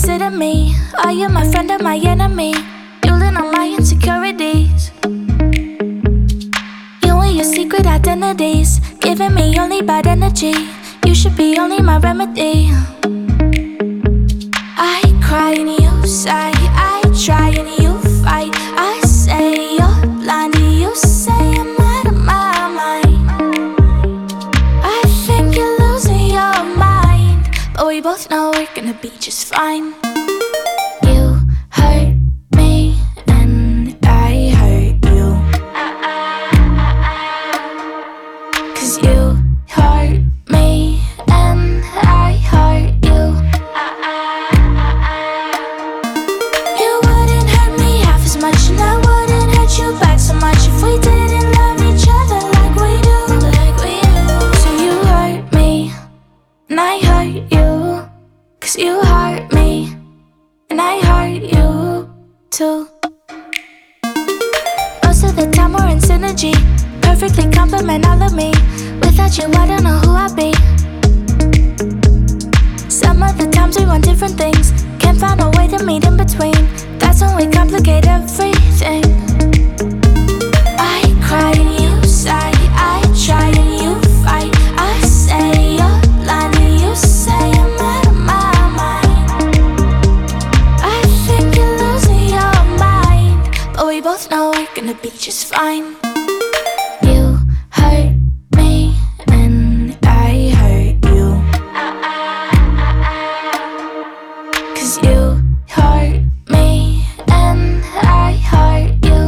consider me? Are you my friend or my enemy? Fueling on my insecurities. You and your secret identities, giving me only bad energy. You should be only my remedy. I cry and you sigh, I try and you fight. I say you're blind and you say I'm out of my mind. I think you're losing your mind, but we both know we're gonna be just fine. You hurt me and I hurt you, 'cause you hurt me and I hurt you. You wouldn't hurt me half as much, and I wouldn't hurt you back so much if we didn't love each other like we do, like we do. So you hurt me and I hurt you, 'cause you hurt me and I hurt you too. Most of the time we're in synergy, perfectly complement all of me. Without you I don't know who I'd be. Some of the times we want different things, can't find a way to meet in between. That's when we complicate everything. I cry and you sigh, I try and you fight. I say you're blind and you say I'm out of my mind. I think you're losing your mind, but we both know we're gonna be just fine. You hurt me and I hurt you, 'cause you hurt me and I hurt you.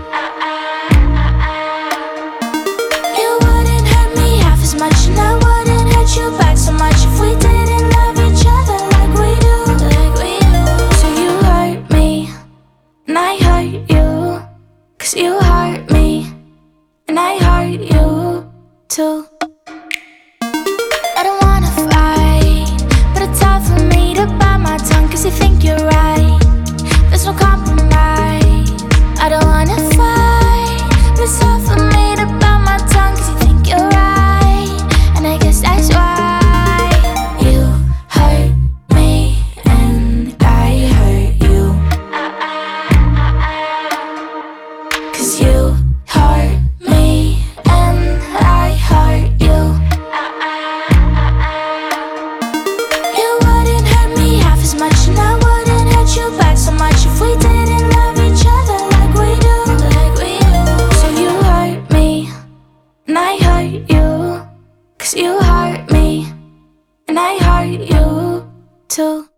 You wouldn't hurt me half as much, and I wouldn't hurt you back so much if we didn't love each other like we do, like we do. So you hurt me and I hurt you, 'cause you hurt me and I hurt you too. I don't wanna fight, but it's hard for me to bite my tongue, 'cause you think you're right. There's no compromise. I don't wanna fight, but it's hard for me to bite my tongue, 'cause you think you're right, and I guess that's why. You hurt me and I hurt you, 'cause you hurt me and I hurt you. You wouldn't hurt me half as much, and I wouldn't hurt you back so much if we didn't love each other like we do, like we do. So you hurt me and I hurt you, 'cause you hurt me and I hurt you too.